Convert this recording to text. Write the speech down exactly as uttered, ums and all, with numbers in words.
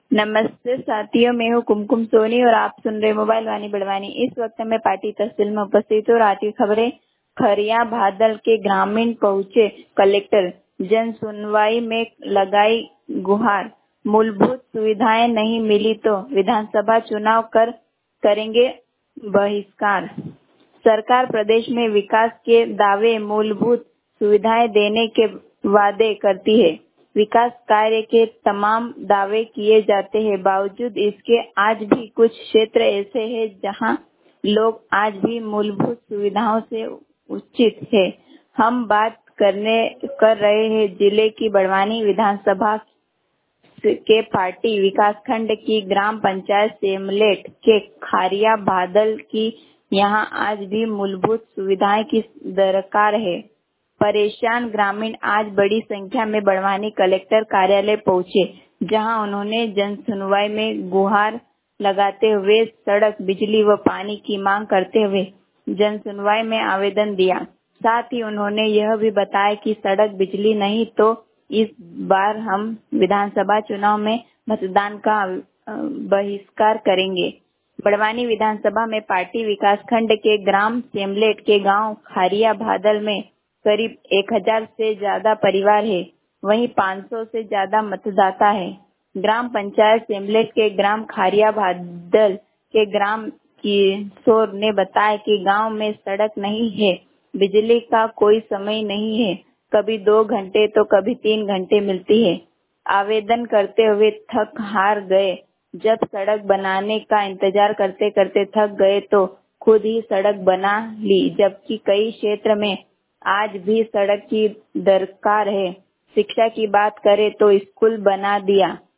नमस्ते साथियों, मैं हूँ कुमकुम सोनी और आप सुन रहे मोबाइल वाणी बड़वानी। इस वक्त मैं पार्टी तहसील में उपस्थित हूँ और आती खबरें। खरिया भादल के ग्रामीण पहुंचे कलेक्टर, जन सुनवाई में लगाई गुहार। मूलभूत सुविधाएं नहीं मिली तो विधानसभा चुनाव कर करेंगे बहिष्कार। सरकार प्रदेश में विकास के दावे, मूलभूत सुविधाएं देने के वादे करती है। विकास कार्य के तमाम दावे किए जाते हैं, बावजूद इसके आज भी कुछ क्षेत्र ऐसे हैं जहां लोग आज भी मूलभूत सुविधाओं से वंचित हैं। हम बात करने कर रहे हैं जिले की बड़वानी विधानसभा के पार्टी विकासखंड की ग्राम पंचायत सेमलेट के खारिया भादल की। यहाँ आज भी मूलभूत सुविधाएं की दरकार है। परेशान ग्रामीण आज बड़ी संख्या में बड़वानी कलेक्टर कार्यालय पहुंचे, जहां उन्होंने जन सुनवाई में गुहार लगाते हुए सड़क, बिजली व पानी की मांग करते हुए जन सुनवाई में आवेदन दिया। साथ ही उन्होंने यह भी बताया कि सड़क, बिजली नहीं तो इस बार हम विधानसभा चुनाव में मतदान का बहिष्कार करेंगे। बड़वानी विधानसभा में पार्टी विकासखंड के ग्राम सेमलेट के गांव खारिया भादल में करीब एक हज़ार से ज्यादा परिवार है, वहीं पाँच सौ से ज्यादा मतदाता है। ग्राम पंचायत सेमलेट के ग्राम खारिया भादल के ग्राम किशोर ने बताया कि गांव में सड़क नहीं है, बिजली का कोई समय नहीं है, कभी दो घंटे तो कभी तीन घंटे मिलती है। आवेदन करते हुए थक हार गए। जब सड़क बनाने का इंतजार करते करते थक गए तो खुद ही सड़क बना ली, जबकि कई क्षेत्र में आज भी सड़क की दरकार है। शिक्षा की बात करें तो स्कूल बना दिया,